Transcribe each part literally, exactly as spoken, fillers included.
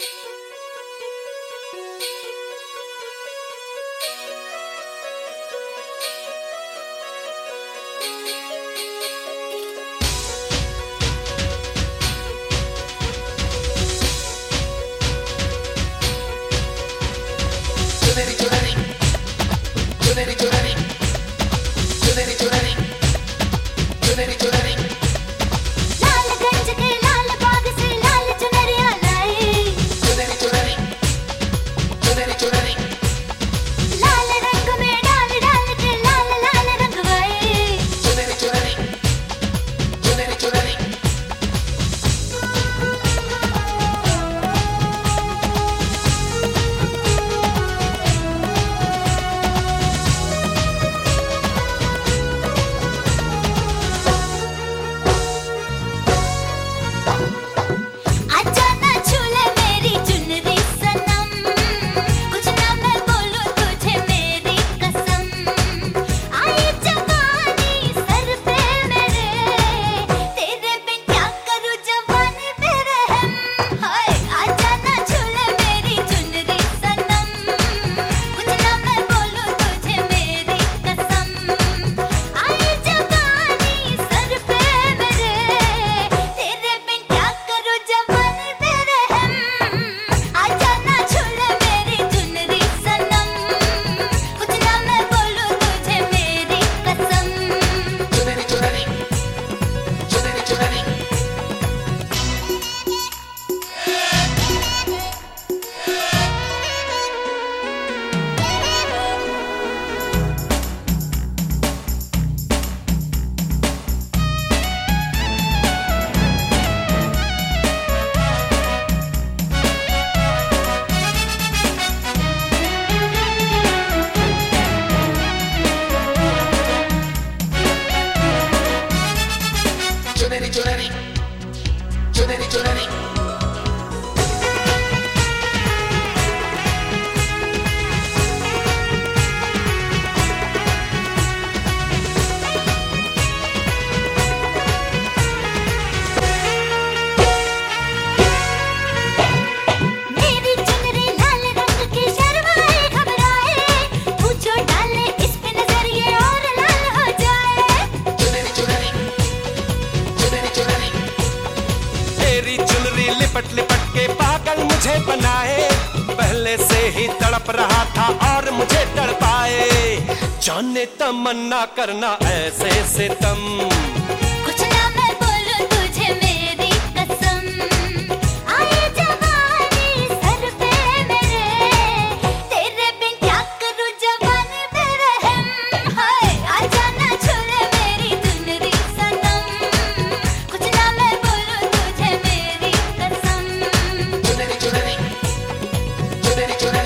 लिपट लिपट के पागल मुझे बनाए, पहले से ही तड़प रहा था और मुझे तड़पाए। जाने तमन्ना करना ऐसे सितम, कुछ ना मैं बोलूं तुझे मेरी कसम। आए जवानी सर पे मेरे, तेरे बिन क्या करूं जवानी पे रहम। हाय आजा ना छोड़े मेरी चुनरी सनम, कुछ ना मैं बोलूं तुझे मेरी कसम। चुनरी चुनरी चुनरी चुनरी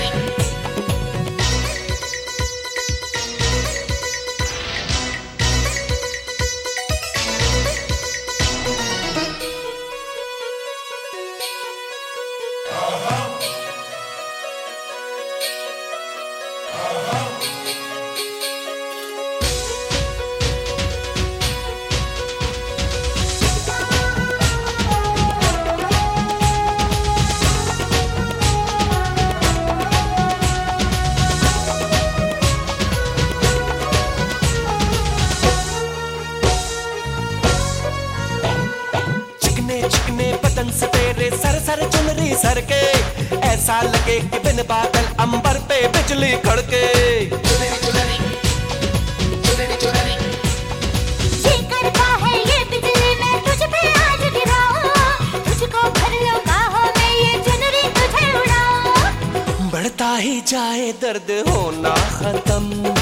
चिकने बदन से तेरे सर सर चुनरी सर के, ऐसा लगे कि बिन बादल अंबर पे बिजली खड़के। चुनरी चुनरी चुनरी चुनरी ये करता है ये बिजली मैं तुझ पे आज गिराऊं, तुझको भर लो बाहों में ये चुनरी तुझे उड़ाऊं। बढ़ता ही जाए दर्द होना खत्म।